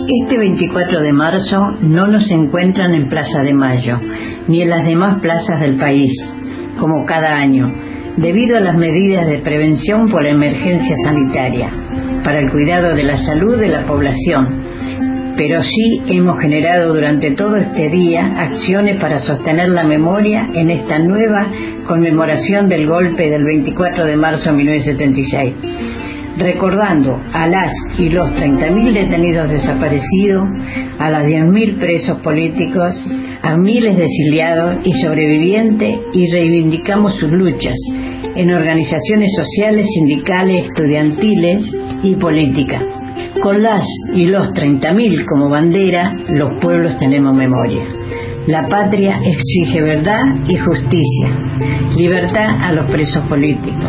Este 24 de marzo no nos encuentran en Plaza de Mayo, ni en las demás plazas del país, como cada año, debido a las medidas de prevención por la emergencia sanitaria, para el cuidado de la salud de la población. Pero sí hemos generado durante todo este día acciones para sostener la memoria en esta nueva conmemoración del golpe del 24 de marzo de 1976. Recordando a las y los 30.000 detenidos desaparecidos, a las 10.000 presos políticos, a miles de exiliados y sobrevivientes, y reivindicamos sus luchas en organizaciones sociales, sindicales, estudiantiles y políticas. Con las y los 30.000 como bandera, los pueblos tenemos memoria. La patria exige verdad y justicia, libertad a los presos políticos.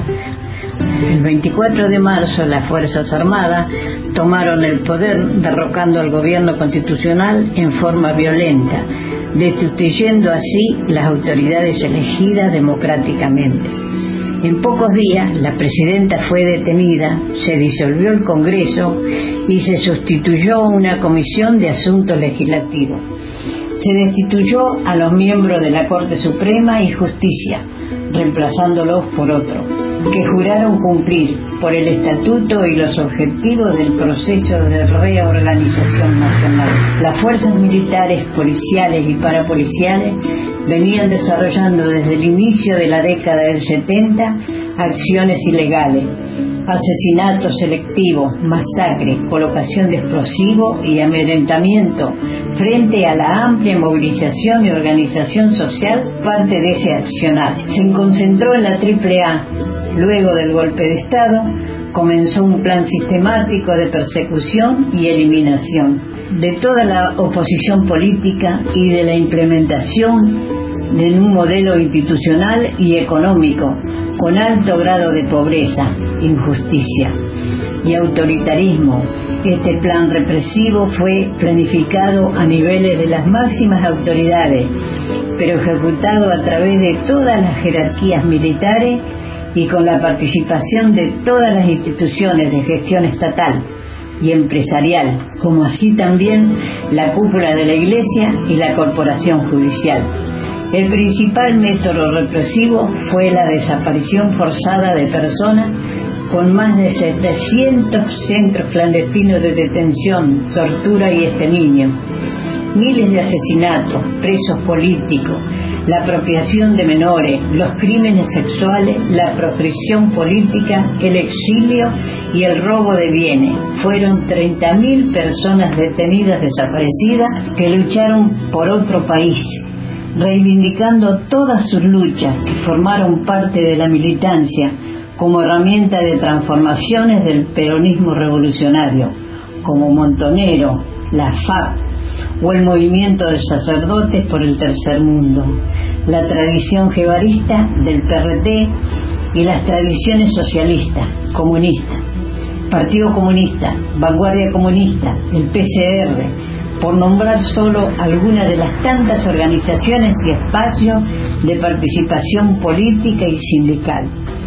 El 24 de marzo las Fuerzas Armadas tomaron el poder derrocando al gobierno constitucional en forma violenta, destituyendo así las autoridades elegidas democráticamente. En pocos días la presidenta fue detenida, se disolvió el Congreso y se sustituyó una comisión de asuntos legislativos. Se destituyó a los miembros de la Corte Suprema y Justicia, reemplazándolos por otros, que juraron cumplir por el estatuto y los objetivos del proceso de reorganización nacional. Las fuerzas militares, policiales y parapoliciales venían desarrollando desde el inicio de la década del 70 acciones ilegales, asesinatos selectivos, masacres, colocación de explosivos y amedrentamiento frente a la amplia movilización y organización social parte de ese accionar. Se concentró en la AAA. Luego del golpe de Estado comenzó un plan sistemático de persecución y eliminación de toda la oposición política y de la implementación de un modelo institucional y económico con alto grado de pobreza, injusticia y autoritarismo. Este plan represivo fue planificado a niveles de las máximas autoridades, pero ejecutado a través de todas las jerarquías militares y con la participación de todas las instituciones de gestión estatal y empresarial, como así también la cúpula de la Iglesia y la corporación judicial. El principal método represivo fue la desaparición forzada de personas, con más de 700 centros clandestinos de detención, tortura y exterminio, miles de asesinatos, presos políticos, la apropiación de menores, los crímenes sexuales, la proscripción política, el exilio y el robo de bienes. Fueron 30.000 personas detenidas desaparecidas que lucharon por otro país, reivindicando todas sus luchas, que formaron parte de la militancia como herramienta de transformaciones del peronismo revolucionario, como Montonero, la FAP o el movimiento de sacerdotes por el tercer mundo, la tradición guevarista del PRT y las tradiciones socialistas, comunistas, Partido Comunista, Vanguardia Comunista, el PCR, por nombrar solo algunas de las tantas organizaciones y espacios de participación política y sindical,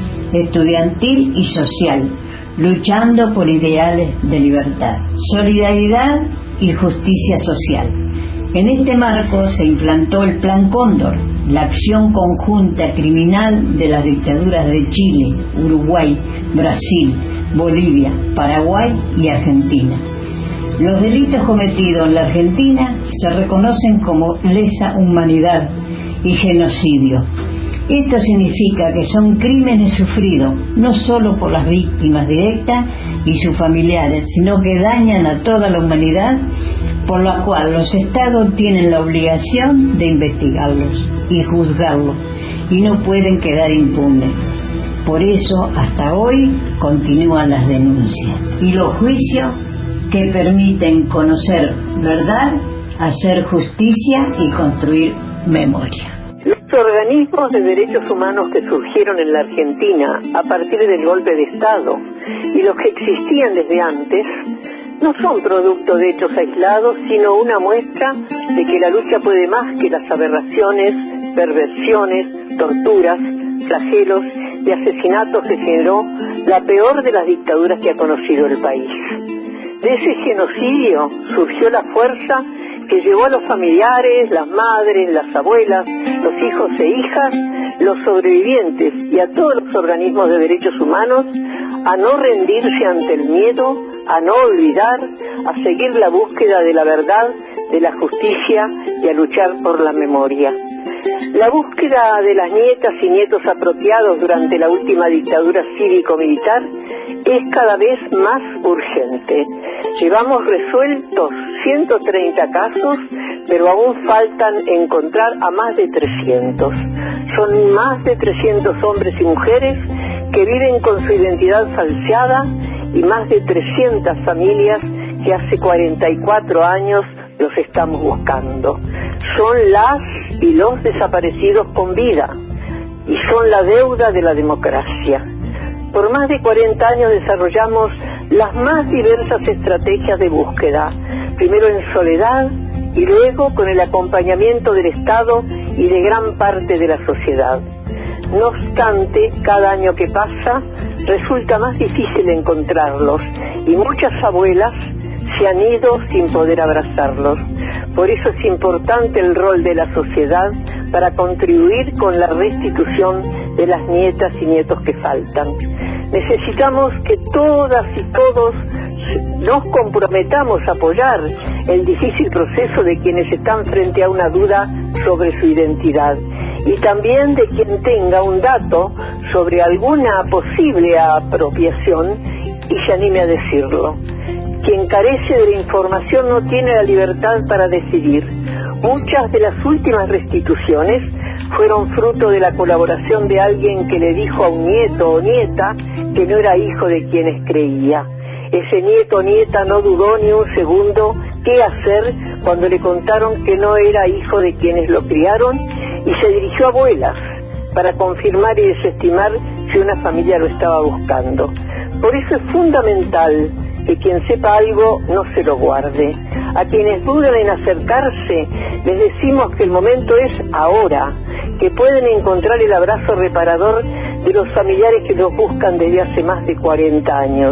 estudiantil y social, luchando por ideales de libertad, solidaridad y justicia social. En este marco se implantó el Plan Cóndor, la acción conjunta criminal de las dictaduras de Chile, Uruguay, Brasil, Bolivia, Paraguay y Argentina. Los delitos cometidos en la Argentina se reconocen como lesa humanidad y genocidio. Esto significa que son crímenes sufridos no solo por las víctimas directas y sus familiares, sino que dañan a toda la humanidad, por lo cual los estados tienen la obligación de investigarlos y juzgarlos, y no pueden quedar impunes. Por eso, hasta hoy, continúan las denuncias y los juicios que permiten conocer verdad, hacer justicia y construir memoria. Los organismos de derechos humanos que surgieron en la Argentina a partir del golpe de Estado y los que existían desde antes no son producto de hechos aislados, sino una muestra de que la lucha puede más que las aberraciones, perversiones, torturas, flagelos y asesinatos que generó la peor de las dictaduras que ha conocido el país. De ese genocidio surgió la fuerza que llevó a los familiares, las madres, las abuelas, los hijos e hijas, los sobrevivientes y a todos los organismos de derechos humanos a no rendirse ante el miedo, a no olvidar, a seguir la búsqueda de la verdad, de la justicia y a luchar por la memoria. La búsqueda de las nietas y nietos apropiados durante la última dictadura cívico-militar es cada vez más urgente. Llevamos resueltos 130 casos, pero aún faltan encontrar a más de 300. Son más de 300 hombres y mujeres que viven con su identidad falseada y más de 300 familias que hace 44 años los estamos buscando. Son las y los desaparecidos con vida y son la deuda de la democracia. Por más de 40 años desarrollamos las más diversas estrategias de búsqueda, primero en soledad y luego con el acompañamiento del Estado y de gran parte de la sociedad. No obstante, cada año que pasa resulta más difícil encontrarlos y muchas abuelas se han ido sin poder abrazarlos. Por eso es importante el rol de la sociedad para contribuir con la restitución de las nietas y nietos que faltan. Necesitamos que todas y todos nos comprometamos a apoyar el difícil proceso de quienes están frente a una duda sobre su identidad y también de quien tenga un dato sobre alguna posible apropiación y se anime a decirlo. Quien carece de la información no tiene la libertad para decidir. Muchas de las últimas restituciones fueron fruto de la colaboración de alguien que le dijo a un nieto o nieta que no era hijo de quienes creía. Ese nieto o nieta no dudó ni un segundo qué hacer cuando le contaron que no era hijo de quienes lo criaron y se dirigió a abuelas para confirmar y desestimar si una familia lo estaba buscando. Por eso es fundamental que quien sepa algo no se lo guarde. A quienes dudan en acercarse, les decimos que el momento es ahora, que pueden encontrar el abrazo reparador de los familiares que los buscan desde hace más de 40 años.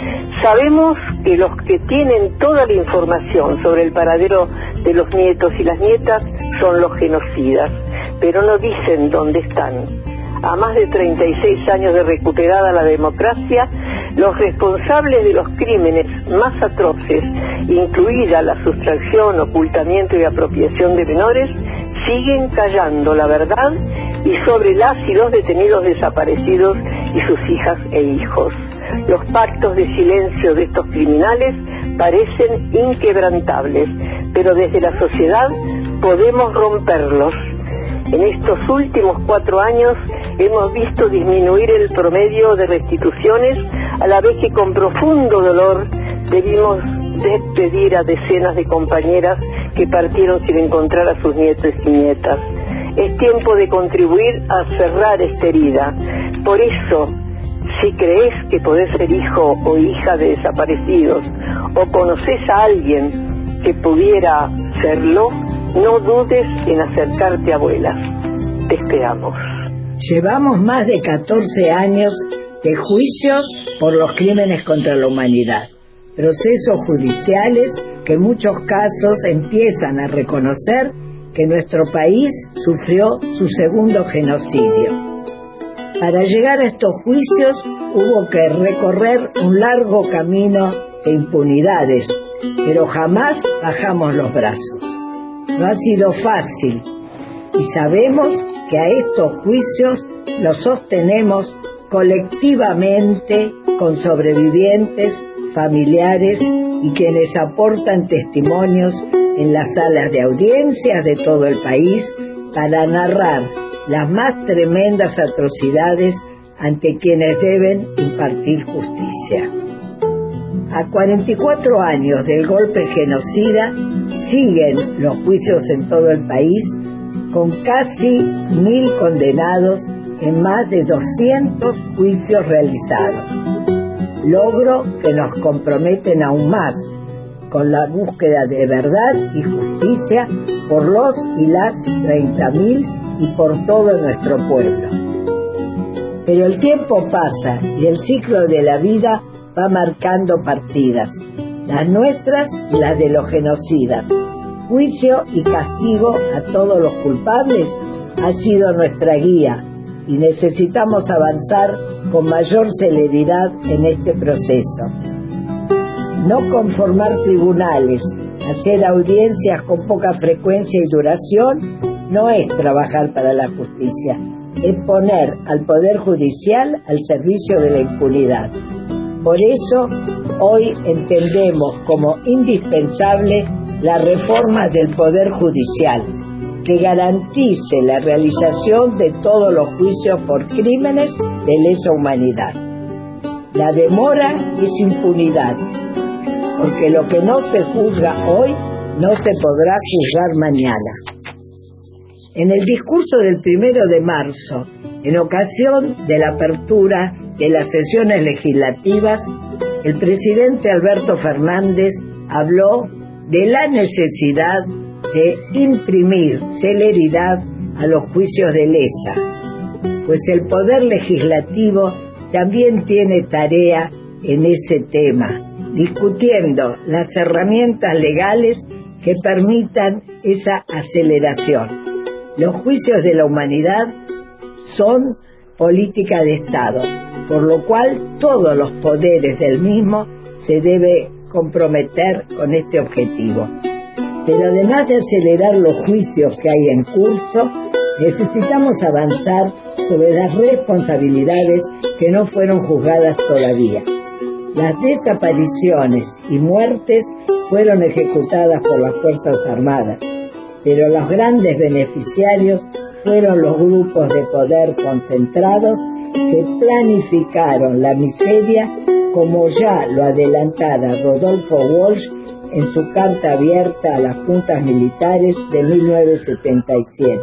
Sabemos que los que tienen toda la información sobre el paradero de los nietos y las nietas son los genocidas, pero no dicen dónde están. A más de 36 años de recuperada la democracia, los responsables de los crímenes más atroces, incluida la sustracción, ocultamiento y apropiación de menores, siguen callando la verdad y sobre las y los detenidos desaparecidos y sus hijas e hijos. Los pactos de silencio de estos criminales parecen inquebrantables, pero desde la sociedad podemos romperlos. En estos últimos 4 años hemos visto disminuir el promedio de restituciones, a la vez que con profundo dolor debimos despedir a decenas de compañeras que partieron sin encontrar a sus nietos y nietas. Es tiempo de contribuir a cerrar esta herida. Por eso, si crees que podés ser hijo o hija de desaparecidos, o conoces a alguien que pudiera serlo, no dudes en acercarte a abuelas. Te esperamos. Llevamos más de 14 años de juicios por los crímenes contra la humanidad. Procesos judiciales que en muchos casos empiezan a reconocer que nuestro país sufrió su segundo genocidio. Para llegar a estos juicios hubo que recorrer un largo camino de impunidades, pero jamás bajamos los brazos. No ha sido fácil y sabemos que a estos juicios los sostenemos colectivamente con sobrevivientes, familiares y quienes aportan testimonios en las salas de audiencias de todo el país para narrar las más tremendas atrocidades ante quienes deben impartir justicia. A 44 años del golpe genocida, siguen los juicios en todo el país, con casi 1.000 condenados en más de 200 juicios realizados. Logro que nos comprometen aún más con la búsqueda de verdad y justicia por los y las 30.000 y por todo nuestro pueblo. Pero el tiempo pasa y el ciclo de la vida va marcando partidas. las nuestras y las de los genocidas. Juicio y castigo a todos los culpables ha sido nuestra guía y necesitamos avanzar con mayor celeridad en este proceso. No conformar tribunales, hacer audiencias con poca frecuencia y duración no es trabajar para la justicia, es poner al Poder Judicial al servicio de la impunidad. Por eso, hoy entendemos como indispensable la reforma del Poder Judicial, que garantice la realización de todos los juicios por crímenes de lesa humanidad. La demora es impunidad, porque lo que no se juzga hoy no se podrá juzgar mañana. En el discurso del 1 de marzo, en ocasión de la apertura de las sesiones legislativas, el presidente Alberto Fernández habló de la necesidad de imprimir celeridad a los juicios de lesa, pues el Poder Legislativo también tiene tarea en ese tema, discutiendo las herramientas legales que permitan esa aceleración. Los juicios de la humanidad son política de Estado, por lo cual todos los poderes del mismo se debe comprometer con este objetivo. Pero además de acelerar los juicios que hay en curso, necesitamos avanzar sobre las responsabilidades que no fueron juzgadas todavía. Las desapariciones y muertes fueron ejecutadas por las Fuerzas Armadas, pero los grandes beneficiarios fueron los grupos de poder concentrados que planificaron la miseria, como ya lo adelantara Rodolfo Walsh en su carta abierta a las juntas militares de 1977.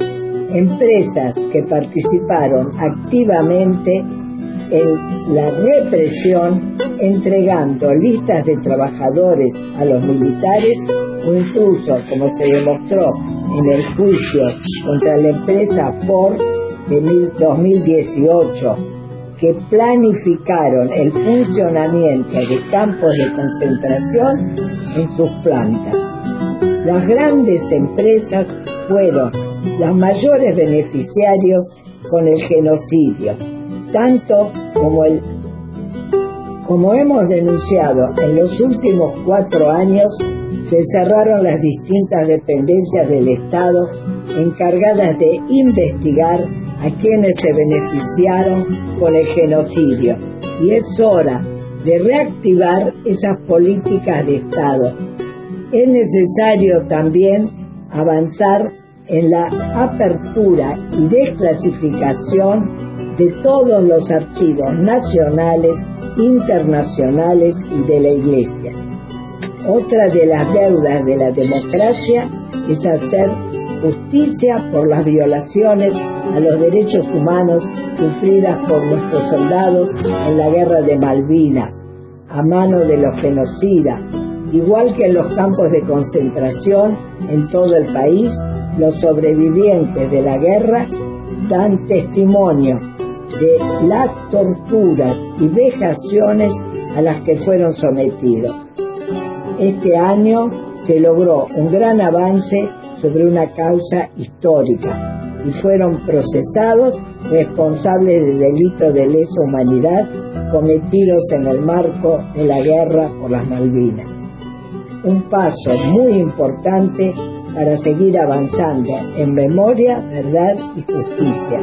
Empresas que participaron activamente en la represión, entregando listas de trabajadores a los militares, o incluso, como se demostró en el juicio contra la empresa Ford de 2018, que planificaron el funcionamiento de campos de concentración en sus plantas. Las grandes empresas fueron los mayores beneficiarios con el genocidio, tanto como hemos denunciado en los últimos 4 años. Se cerraron las distintas dependencias del Estado encargadas de investigar a quienes se beneficiaron con el genocidio, y es hora de reactivar esas políticas de Estado. Es necesario también avanzar en la apertura y desclasificación de todos los archivos nacionales, internacionales y de la Iglesia. Otra de las deudas de la democracia es hacer justicia por las violaciones a los derechos humanos sufridas por nuestros soldados en la guerra de Malvinas, a mano de los genocidas. Igual que en los campos de concentración en todo el país, los sobrevivientes de la guerra dan testimonio de las torturas y vejaciones a las que fueron sometidos. Este año se logró un gran avance sobre una causa histórica y fueron procesados responsables de delitos de lesa humanidad cometidos en el marco de la guerra por las Malvinas. Un paso muy importante para seguir avanzando en memoria, verdad y justicia.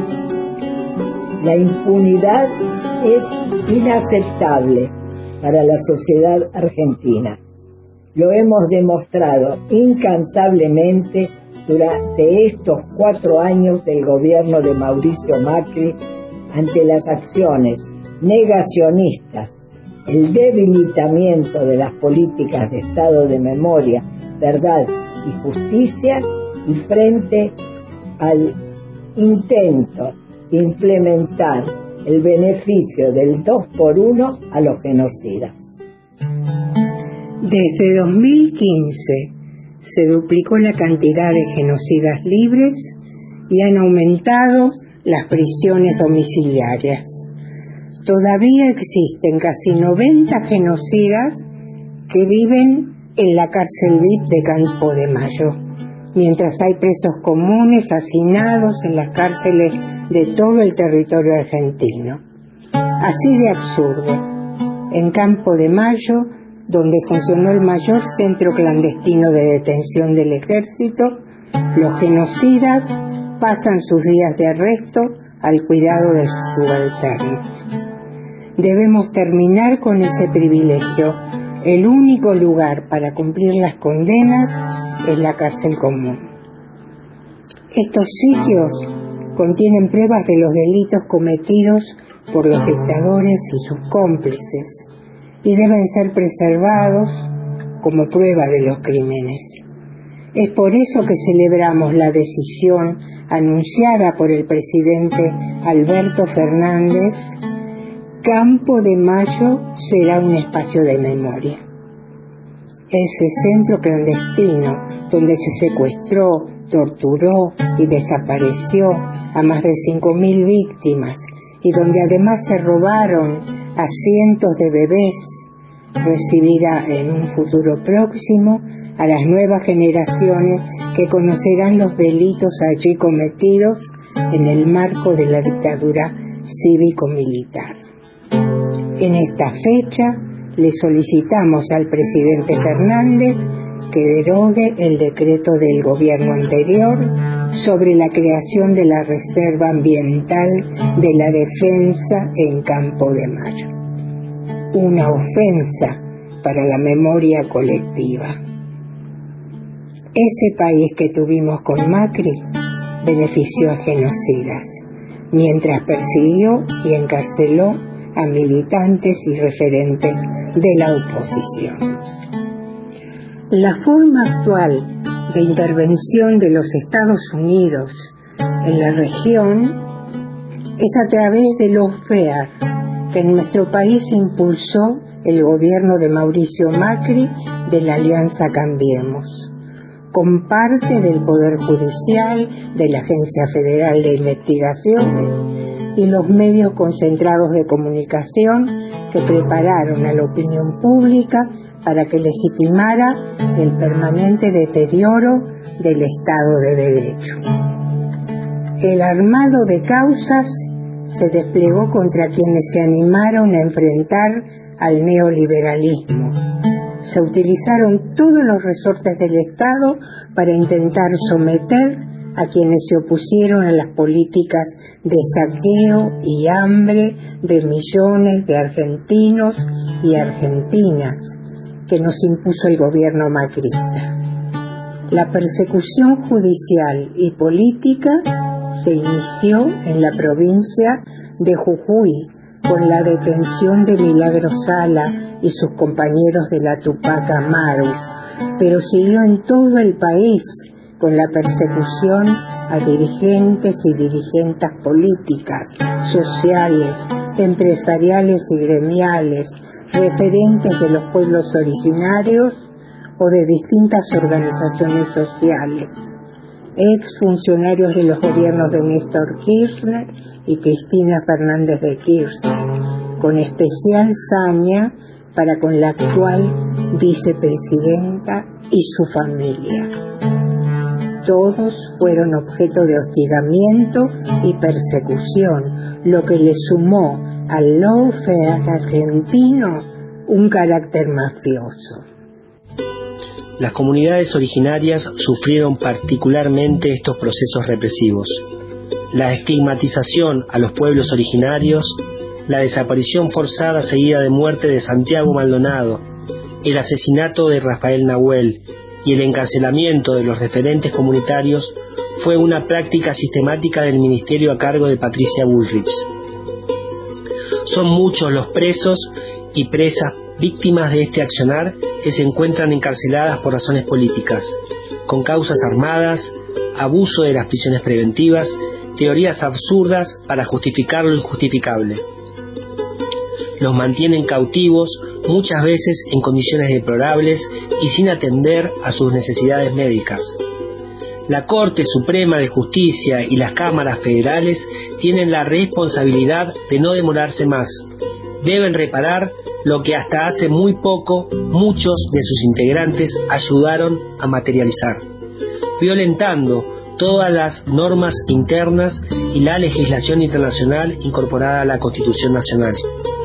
La impunidad es inaceptable para la sociedad argentina. Lo hemos demostrado incansablemente durante estos 4 años del gobierno de Mauricio Macri ante las acciones negacionistas, el debilitamiento de las políticas de Estado de memoria, verdad y justicia, y frente al intento de implementar el beneficio del 2x1 a los genocidas. Desde 2015 se duplicó la cantidad de genocidas libres y han aumentado las prisiones domiciliarias. Todavía existen casi 90 genocidas que viven en la cárcel VIP de Campo de Mayo, mientras hay presos comunes hacinados en las cárceles de todo el territorio argentino. Así de absurdo. En Campo de Mayo, donde funcionó el mayor centro clandestino de detención del ejército, los genocidas pasan sus días de arresto al cuidado de sus subalternos. Debemos terminar con ese privilegio. El único lugar para cumplir las condenas es la cárcel común. Estos sitios contienen pruebas de los delitos cometidos por los dictadores y sus cómplices y deben ser preservados como prueba de los crímenes. Es por eso que celebramos la decisión anunciada por el presidente Alberto Fernández. Campo de Mayo será un espacio de memoria. Ese centro clandestino donde se secuestró, torturó y desapareció a más de 5.000 víctimas y donde además se robaron a cientos de bebés, recibirá en un futuro próximo a las nuevas generaciones que conocerán los delitos allí cometidos en el marco de la dictadura cívico-militar. En esta fecha le solicitamos al presidente Fernández que derogue el decreto del gobierno anterior sobre la creación de la Reserva Ambiental de la Defensa en Campo de Mayo. Una ofensa para la memoria colectiva. Ese país que tuvimos con Macri benefició a genocidas, mientras persiguió y encarceló a militantes y referentes de la oposición. La forma actual de intervención de los Estados Unidos en la región es a través de los FEAR, que en nuestro país impulsó el gobierno de Mauricio Macri de la Alianza Cambiemos, con parte del Poder Judicial, de la Agencia Federal de Investigaciones y los medios concentrados de comunicación que prepararon a la opinión pública para que legitimara el permanente deterioro del Estado de Derecho. El armado de causas se desplegó contra quienes se animaron a enfrentar al neoliberalismo. Se utilizaron todos los resortes del Estado para intentar someter a quienes se opusieron a las políticas de saqueo y hambre de millones de argentinos y argentinas que nos impuso el gobierno macrista. La persecución judicial y política se inició en la provincia de Jujuy con la detención de Milagro Sala y sus compañeros de la Tupac Amaru, pero siguió en todo el país con la persecución a dirigentes y dirigentes políticas, sociales, empresariales y gremiales, referentes de los pueblos originarios o de distintas organizaciones sociales, exfuncionarios de los gobiernos de Néstor Kirchner y Cristina Fernández de Kirchner, con especial saña para con la actual vicepresidenta y su familia. Todos fueron objeto de hostigamiento y persecución, lo que le sumó al lawfare argentino un carácter mafioso. Las comunidades originarias sufrieron particularmente estos procesos represivos. La estigmatización a los pueblos originarios, la desaparición forzada seguida de muerte de Santiago Maldonado, el asesinato de Rafael Nahuel y el encarcelamiento de los referentes comunitarios fue una práctica sistemática del ministerio a cargo de Patricia Bullrich. Son muchos los presos y presas víctimas de este accionar que se encuentran encarceladas por razones políticas, con causas armadas, abuso de las prisiones preventivas, teorías absurdas para justificar lo injustificable. Los mantienen cautivos, muchas veces en condiciones deplorables y sin atender a sus necesidades médicas. La Corte Suprema de Justicia y las cámaras federales tienen la responsabilidad de no demorarse más. Deben reparar lo que hasta hace muy poco muchos de sus integrantes ayudaron a materializar, violentando todas las normas internas y la legislación internacional incorporada a la Constitución Nacional.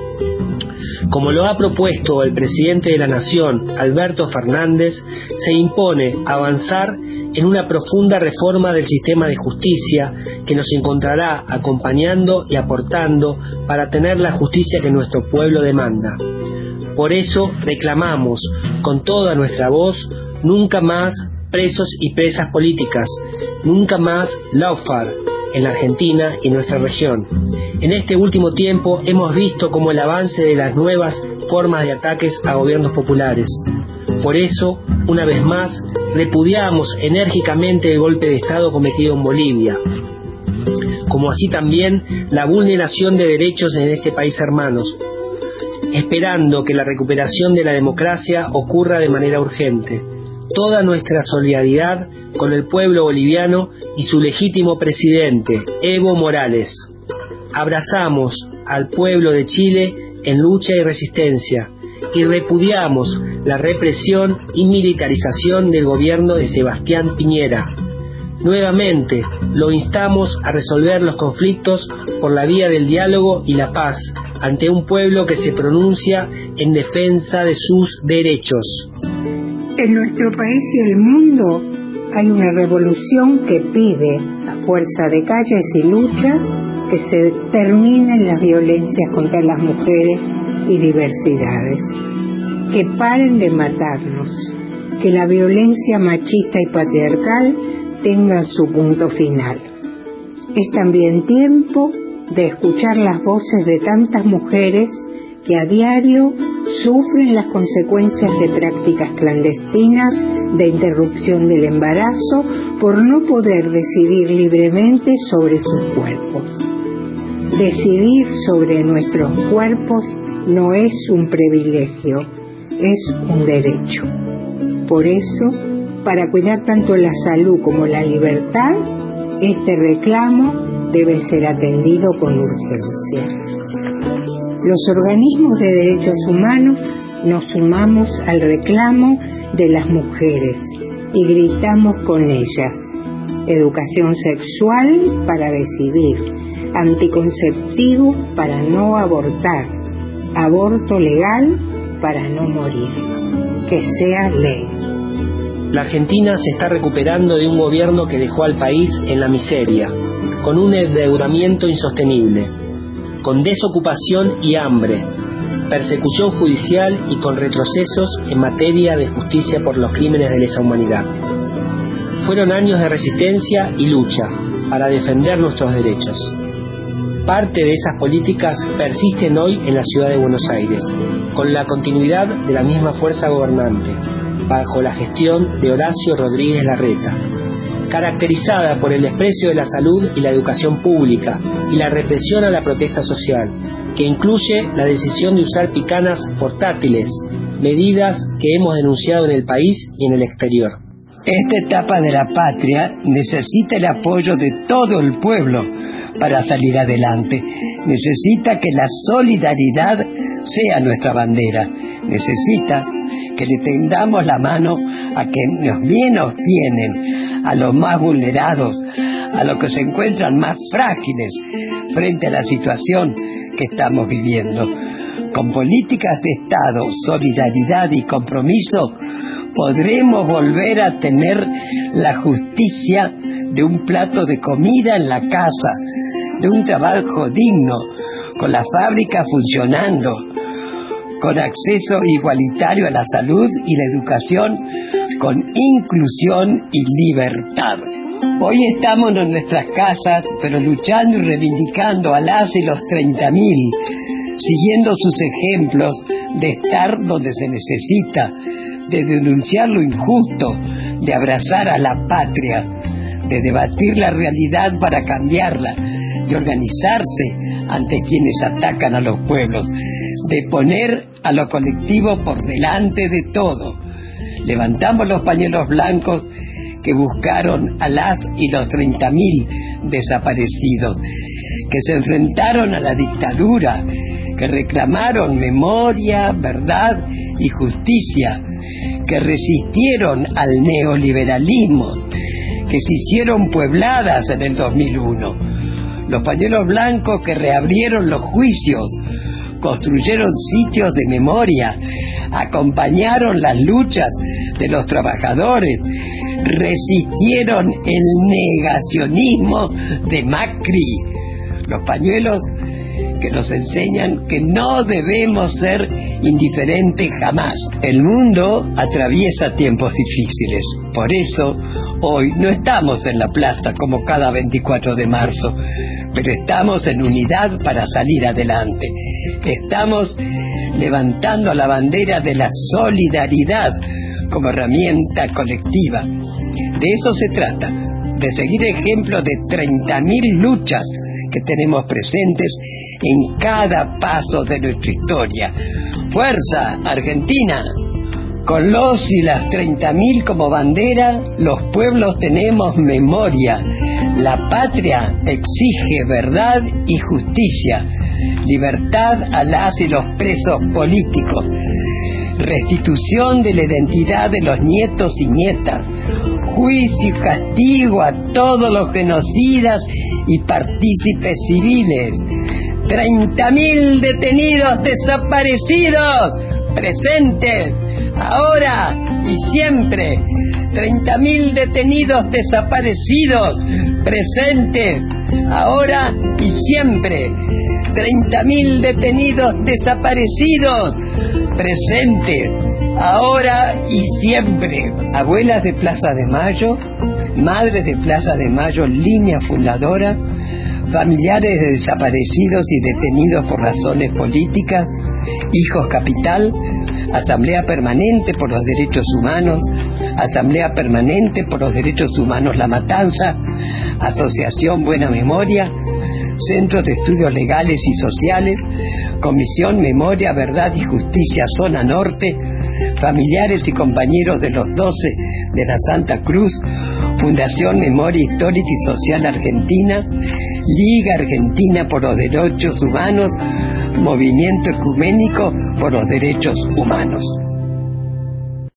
Como lo ha propuesto el presidente de la Nación, Alberto Fernández, se impone avanzar en una profunda reforma del sistema de justicia que nos encontrará acompañando y aportando para tener la justicia que nuestro pueblo demanda. Por eso reclamamos con toda nuestra voz nunca más presos y presas políticas, nunca más lawfare en la Argentina y en nuestra región. En este último tiempo hemos visto como el avance de las nuevas formas de ataques a gobiernos populares. Por eso, una vez más, repudiamos enérgicamente el golpe de Estado cometido en Bolivia, como así también la vulneración de derechos en este país hermanos, esperando que la recuperación de la democracia ocurra de manera urgente. Toda nuestra solidaridad con el pueblo boliviano y su legítimo presidente, Evo Morales. Abrazamos al pueblo de Chile en lucha y resistencia y repudiamos la represión y militarización del gobierno de Sebastián Piñera. Nuevamente lo instamos a resolver los conflictos por la vía del diálogo y la paz ante un pueblo que se pronuncia en defensa de sus derechos. En nuestro país y el mundo hay una revolución que pide, a fuerza de calles y lucha, que se terminen las violencias contra las mujeres y diversidades, que paren de matarnos, que la violencia machista y patriarcal tenga su punto final. Es también tiempo de escuchar las voces de tantas mujeres que a diario sufren las consecuencias de prácticas clandestinas de interrupción del embarazo por no poder decidir libremente sobre sus cuerpos. Decidir sobre nuestros cuerpos no es un privilegio, es un derecho. Por eso, para cuidar tanto la salud como la libertad, este reclamo debe ser atendido con urgencia. Los organismos de derechos humanos nos sumamos al reclamo de las mujeres y gritamos con ellas: educación sexual para decidir, anticonceptivo para no abortar, aborto legal para no morir, que sea ley. La Argentina se está recuperando de un gobierno que dejó al país en la miseria, con un endeudamiento insostenible, con desocupación y hambre, persecución judicial y con retrocesos en materia de justicia por los crímenes de lesa humanidad. Fueron años de resistencia y lucha para defender nuestros derechos. Parte de esas políticas persisten hoy en la ciudad de Buenos Aires, con la continuidad de la misma fuerza gobernante, bajo la gestión de Horacio Rodríguez Larreta, caracterizada por el desprecio de la salud y la educación pública y la represión a la protesta social, que incluye la decisión de usar picanas portátiles, medidas que hemos denunciado en el país y en el exterior. Esta etapa de la patria necesita el apoyo de todo el pueblo para salir adelante. Necesita que la solidaridad sea nuestra bandera. Necesita que le tendamos la mano a quienes bien nos tienen, a los más vulnerados, a los que se encuentran más frágiles frente a la situación que estamos viviendo. Con políticas de Estado, solidaridad y compromiso, podremos volver a tener la justicia de un plato de comida en la casa, de un trabajo digno, con la fábrica funcionando, con acceso igualitario a la salud y la educación, con inclusión y libertad. Hoy estamos en nuestras casas, pero luchando y reivindicando a las y los 30.000, siguiendo sus ejemplos de estar donde se necesita, de denunciar lo injusto, de abrazar a la patria, de debatir la realidad para cambiarla, de organizarse ante quienes atacan a los pueblos, de poner a lo colectivo por delante de todo. Levantamos los pañuelos blancos que buscaron a las y los 30.000 desaparecidos, que se enfrentaron a la dictadura, que reclamaron memoria, verdad y justicia, que resistieron al neoliberalismo, que se hicieron puebladas en el 2001. Los pañuelos blancos que reabrieron los juicios, construyeron sitios de memoria, acompañaron las luchas de los trabajadores, resistieron el negacionismo de Macri. Los pañuelos que nos enseñan que no debemos ser indiferentes jamás. El mundo atraviesa tiempos difíciles, por eso hoy no estamos en la plaza como cada 24 de marzo, pero estamos en unidad para salir adelante. Estamos levantando la bandera de la solidaridad como herramienta colectiva. De eso se trata, de seguir ejemplo de 30.000 luchas que tenemos presentes en cada paso de nuestra historia. ¡Fuerza, Argentina! Con los y las 30.000 como bandera, los pueblos tenemos memoria. La patria exige verdad y justicia, libertad a las y los presos políticos, restitución de la identidad de los nietos y nietas, juicio y castigo a todos los genocidas y partícipes civiles, 30.000 detenidos desaparecidos, presentes, ahora y siempre, 30.000 detenidos desaparecidos, presentes, ahora y siempre, 30.000 detenidos desaparecidos, presentes, ahora y siempre. Abuelas de Plaza de Mayo, madres de Plaza de Mayo, línea fundadora, familiares de desaparecidos y detenidos por razones políticas, hijos capital, Asamblea Permanente por los Derechos Humanos, Asamblea Permanente por los Derechos Humanos La Matanza, Asociación Buena Memoria, Centro de Estudios Legales y Sociales, Comisión Memoria, Verdad y Justicia Zona Norte, familiares y compañeros de los 12 de la Santa Cruz, Fundación Memoria Histórica y Social Argentina, Liga Argentina por los Derechos Humanos, Movimiento Ecuménico por los Derechos Humanos.